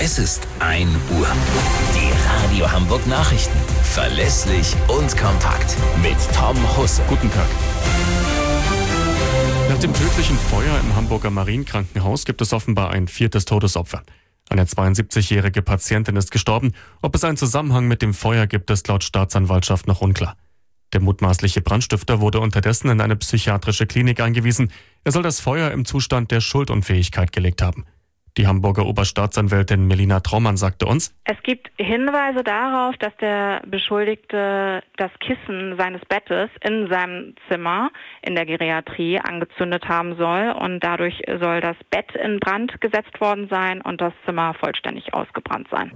Es ist 1 Uhr. Die Radio Hamburg Nachrichten. Verlässlich und kompakt. Mit Tom Husse. Guten Tag. Nach dem tödlichen Feuer im Hamburger Marienkrankenhaus gibt es offenbar ein 4. Todesopfer. Eine 72-jährige Patientin ist gestorben. Ob es einen Zusammenhang mit dem Feuer gibt, ist laut Staatsanwaltschaft noch unklar. Der mutmaßliche Brandstifter wurde unterdessen in eine psychiatrische Klinik eingewiesen. Er soll das Feuer im Zustand der Schuldunfähigkeit gelegt haben. Die Hamburger Oberstaatsanwältin Melina Traumann sagte uns: Es gibt Hinweise darauf, dass der Beschuldigte das Kissen seines Bettes in seinem Zimmer in der Geriatrie angezündet haben soll und dadurch soll das Bett in Brand gesetzt worden sein und das Zimmer vollständig ausgebrannt sein.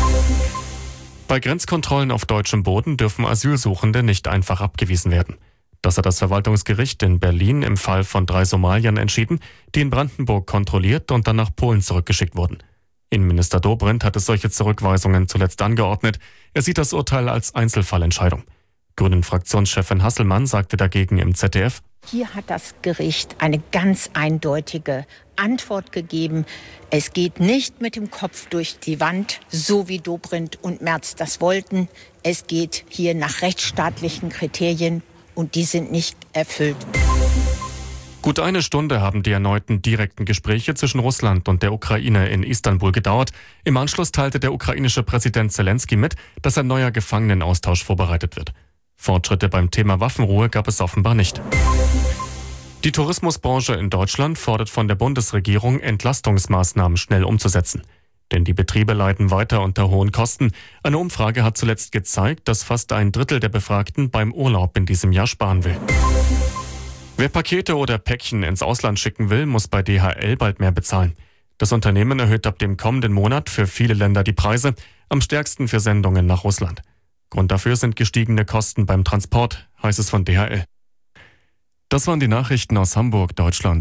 Bei Grenzkontrollen auf deutschem Boden dürfen Asylsuchende nicht einfach abgewiesen werden. Das hat das Verwaltungsgericht in Berlin im Fall von 3 Somaliern entschieden, die in Brandenburg kontrolliert und dann nach Polen zurückgeschickt wurden. Innenminister Dobrindt hat es solche Zurückweisungen zuletzt angeordnet. Er sieht das Urteil als Einzelfallentscheidung. Grünen-Fraktionschefin Hasselmann sagte dagegen im ZDF: Hier hat das Gericht eine ganz eindeutige Antwort gegeben. Es geht nicht mit dem Kopf durch die Wand, so wie Dobrindt und Merz das wollten. Es geht hier nach rechtsstaatlichen Kriterien und die sind nicht erfüllt. Gut 1 Stunde haben die erneuten direkten Gespräche zwischen Russland und der Ukraine in Istanbul gedauert. Im Anschluss teilte der ukrainische Präsident Zelensky mit, dass ein neuer Gefangenenaustausch vorbereitet wird. Fortschritte beim Thema Waffenruhe gab es offenbar nicht. Die Tourismusbranche in Deutschland fordert von der Bundesregierung, Entlastungsmaßnahmen schnell umzusetzen. Denn die Betriebe leiden weiter unter hohen Kosten. Eine Umfrage hat zuletzt gezeigt, dass fast 1/3 der Befragten beim Urlaub in diesem Jahr sparen will. Wer Pakete oder Päckchen ins Ausland schicken will, muss bei DHL bald mehr bezahlen. Das Unternehmen erhöht ab dem kommenden Monat für viele Länder die Preise, am stärksten für Sendungen nach Russland. Grund dafür sind gestiegene Kosten beim Transport, heißt es von DHL. Das waren die Nachrichten aus Hamburg, Deutschland.